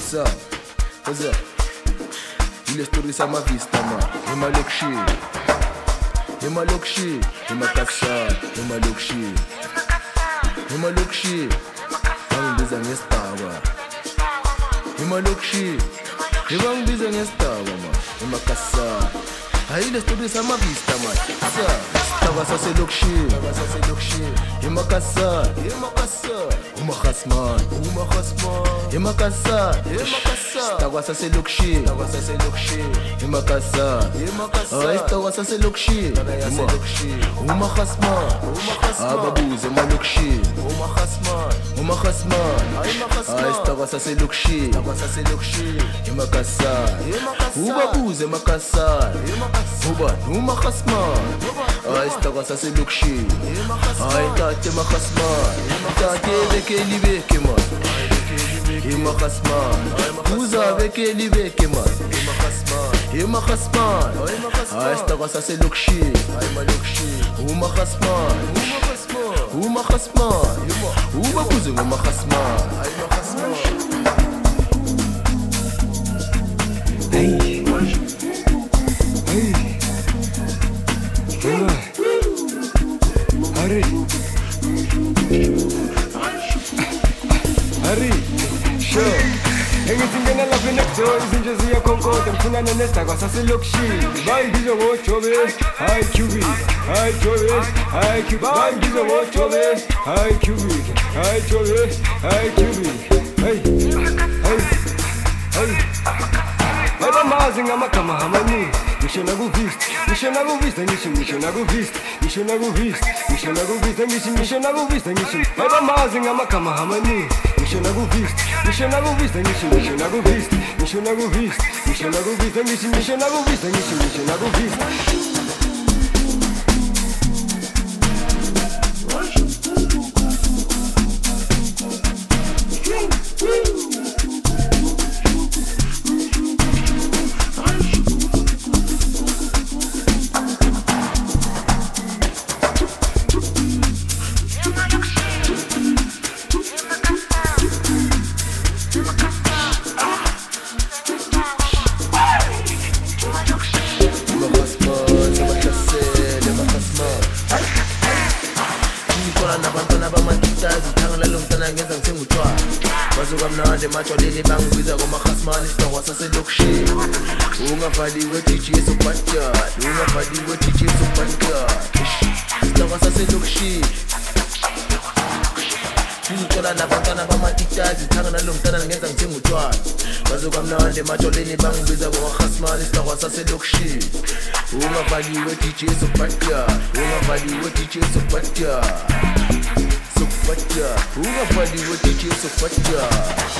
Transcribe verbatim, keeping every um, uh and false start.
What's up? What's up? Ile story sama vista ma. Ima lokshi. Ima lokshi. Ima kasa. Ima lokshi. Ima lokshi. Bangibiza ngestawa. Ima lokshi. Bangibiza ngestawa ma. Ima kasa. Ile story sama vista ma. Sa. Tawa sa se lokshi. Tawa sa se lokshi. Ima kasa. Ima kasa. Uma khasman. Uma khasman. Ima kasa. Ima kasa. Tawa sa se lokshi. Tawa sa se lokshi. Ima kasa. Ima kasa. Ay tawa sa se lokshi. Tawa se lokshi. Uma khasman. Uma khasman. Ababuz ima lokshi. Uma khasman. Uma khasman. Ay ima khasman. Ay tawa sa se lokshi. Tawa sa se lokshi. Ima kasa. Ima kasa. Ubabuz ima kasa. Ima kasa. Uba uma khasman. Ay tawa sa se lokshi. Ima khasman. Ay tate ima khasman. Tate beke libeke man. Ima khasman. Uza beke libeke man. Ima khasman. Ima khasman. Ay tawa sa se lokshi. Ay ma lokshi. Uma khasman. Uma khasman. Uma khasman. Uba buzu uma khasman. Ay ma khasman. Hey. Hey. Hurry. Hurry. Sure. Engithingena lapha nekuthiwa izinto ziyakhonkoda ngifuna nenestakwa saselokshi bayibizwa ngojobe hayi cubic hayi jobe hayi cubic bayibizwa ngojobe hayi cubic hayi jobe hayi cubic hey hey hey Baba mazi ngamagama hamani ngisho nakuvist ngisho nakuvist ngisho ngisho nakuvist ngisho nakuvist ngisho nakuvist ngisho ngisho nakuvist ngisho Baba mazi ngamagama hamani ngisho nakuvist ngisho nakuvist ngisho ngisho nakuvist ngisho nakuvist ngisho nakuvist ngisho ngisho nakuvist ngisho ngisho nakuvist Bazukamnandi matholeni bangibiza ngomakhasmani sidongo saselokshi ungavaliwe D J sopatya ungavaliwe D J sopatya sidongo saselokshi ngicela nabantwana bamatitazi thanga nalomntana ngenza ngithenga utshwala bazukamnandi matholeni bangibiza ngomakhasmani sidongo saselokshi ungavaliwe D J sopatya ungavaliwe D J sopatya Sopatya, ungavaliwe D J Sopatya